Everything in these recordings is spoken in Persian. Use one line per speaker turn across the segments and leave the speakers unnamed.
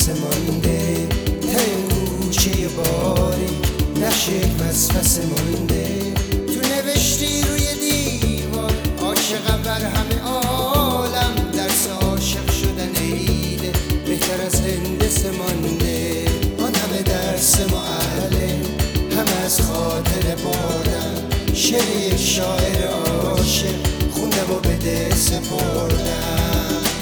مدرسه مانده، تا این کوچه باری نقش یک وسوسه مانده. تو نوشتی روی دیوار عاشقم بر همه عالم، درس عاشق شدن عیده بهتر از هندسه مانده. آن همه درس معلم همه از خاطر بردم، شعر یک شاعر عاشق خوندم و به ده سپردم.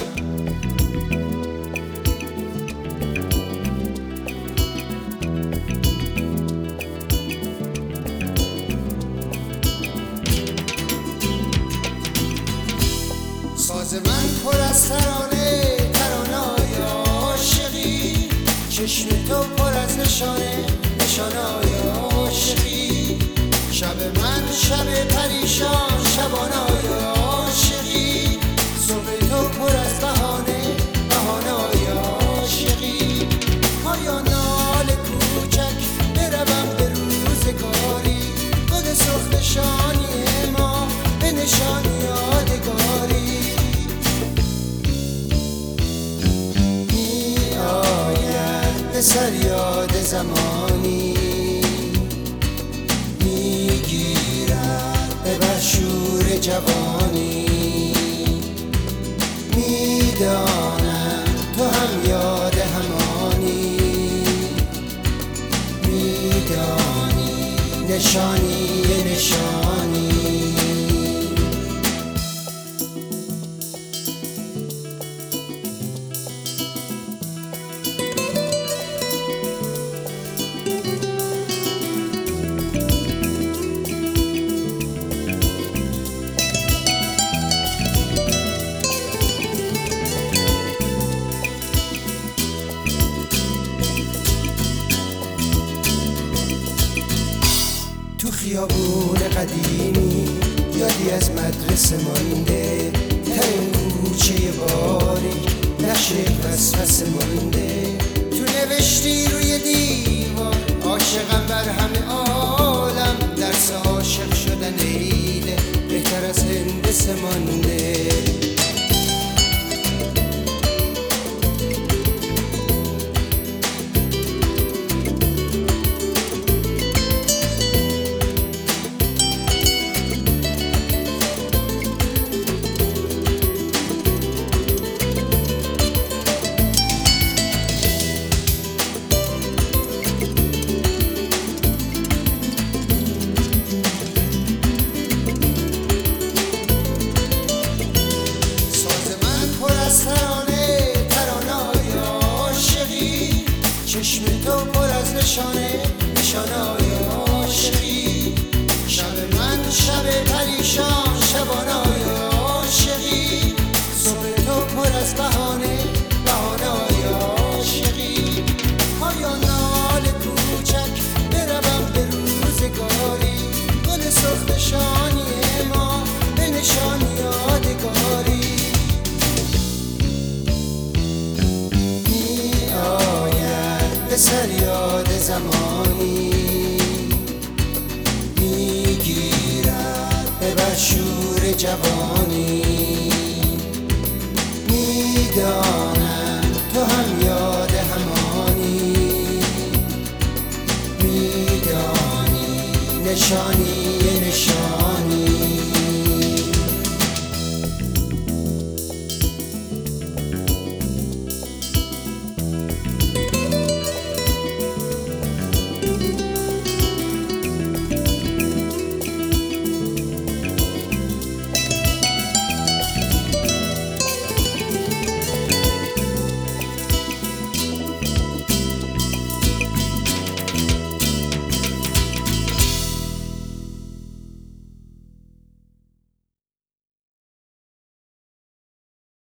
ساز من پر از ترانه، ترانه‌های عاشقی، چشم تو پر از نشانه، نشانه‌های عاشقی. شب من شب پریشان، شبانه‌های عاشقی، صبح تو پر از بهانه، بهانه‌های عاشقی. پایان نال کوچک بروم به روزگاری، گل سرخ نشانی ما به نشان یادگاری. سر یاد زمانی میگیرد به بشور جوانی، میدانم تو هم یاد همانی، میدانی نشانی نشانی. تو خیابون قدیمی یادی از مدرسه مانده، تا این کوچه باریک نقش یک وسوسه مانده. تو نوشتی روی دیوار عاشقم بر همه عالم، درس عاشق شدن عیده بهتر از هندسه مانده. ترانه ترانه‌های عاشقی، چشم تو پر از نشانه، نشانه‌های عاشقی. شب من شب پریشان، شبانه‌های عاشقی، صبح تو پر از بهانه، بهانه‌های عاشقی. پایان نال کوچک بروم به روزگاری، گل سرخ نشانی ما به نشان یادگاری. به سر یاد زمانی میگیرد به بشور جوانی، میدانم تو هم یاد همانی، میدانی نشانی